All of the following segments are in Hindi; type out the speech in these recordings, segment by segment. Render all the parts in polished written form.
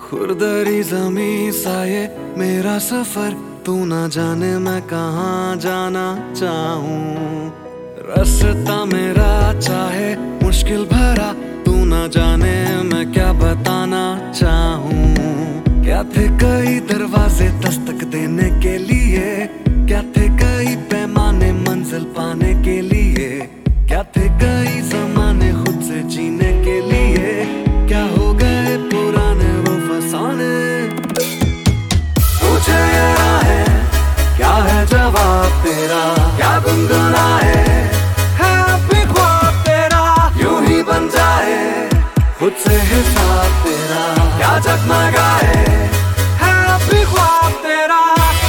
खुरदरी जमी सा ये मेरा सफर, तू ना जाने मैं कहाँ जाना चाहूँ। रास्ता मेरा चाहे मुश्किल भरा, तू ना जाने मैं क्या बताना चाहूँ। क्या थे कई दरवाजे दस्तक देने के लिए, क्या थे कई पैमाने मंजिल पाने के लिए, क्या थे कई जमाने खुद से जीने के लिए, क्या हो गए पुराने वो फसाने। पूछे ये है क्या है जवाब तेरा, क्या गुनगुनाए है अब भी ख्वाब तेरा, यूं ही बन जाए खुद से हिसाब तेरा, क्या जगमगाए है अब भी ख्वाब तेरा।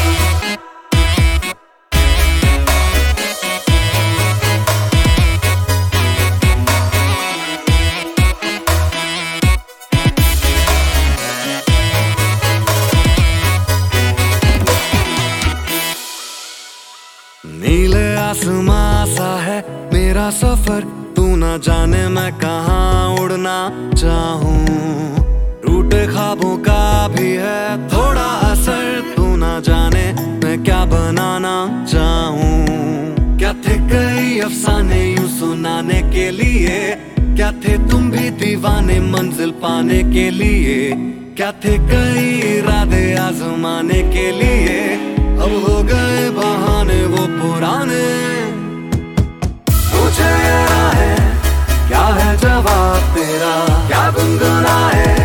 नीले आसमां सा है मेरा सफर, तू ना जाने मैं कहाँ उड़ना चाहूँ। टूटे ख्वाबों का भी है थोड़ा असर, तू ना जाने मैं क्या बनाना चाहूँ। क्या थे कई अफसाने यूं सुनाने के लिए, क्या थे तुम भी दीवाने मंजिल पाने के लिए, क्या थे कई इरादे आजमाने के लिए, अब हो गए बहाने वो पुराने। पूछे ये है क्या है जवाब तेरा, क्या गुनगुनाए